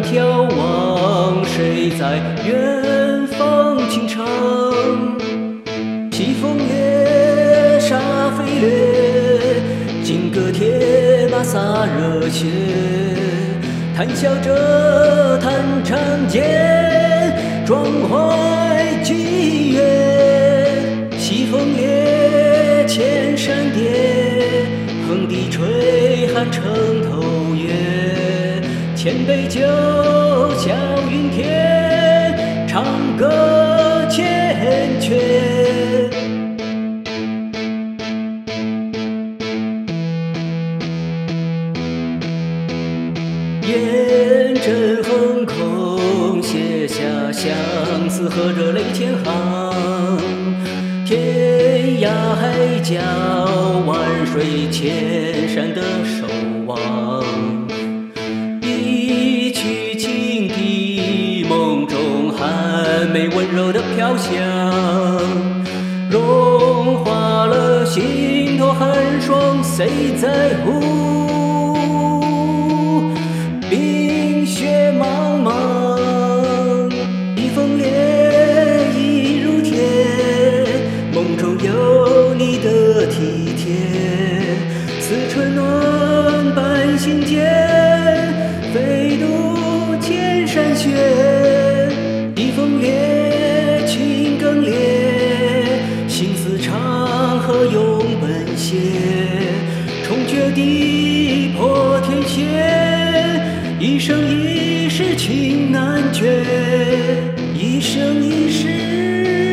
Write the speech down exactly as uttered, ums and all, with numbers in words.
眺望，谁在远方倾城？西风夜，沙飞掠，金戈铁马洒热血，谈笑着弹长剑，壮怀激越。西风烈，千山叠，横笛吹寒城头月。千杯酒，笑云天，唱歌千阙。烟阵横空，写下相思和热泪千行。天涯海角，万水千山的守望。一曲轻笛，梦中含美温柔的飘香，融化了心头寒霜，谁在乎？冰雪茫茫，一风烈，一如铁，梦中有你的体贴，似春暖伴心间，飞渡千山雪。一风烈，情更烈，心似长河永奔斜，冲决地破天险。一生一世情难绝，一生一世